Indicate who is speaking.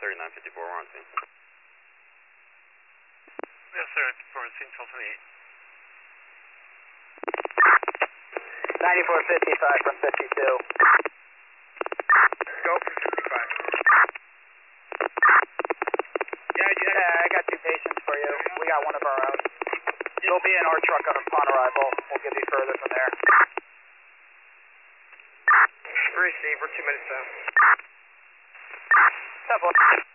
Speaker 1: 3954, we're on scene.
Speaker 2: Yes, sir, for scene 1228.
Speaker 3: 9455 from 52.
Speaker 2: Go for 55.
Speaker 3: Yeah, I got two patients for you. We got one of our own. You'll be in our truck upon arrival. We'll give you further from there.
Speaker 2: Receive, we're 2 minutes out.
Speaker 3: Tough one.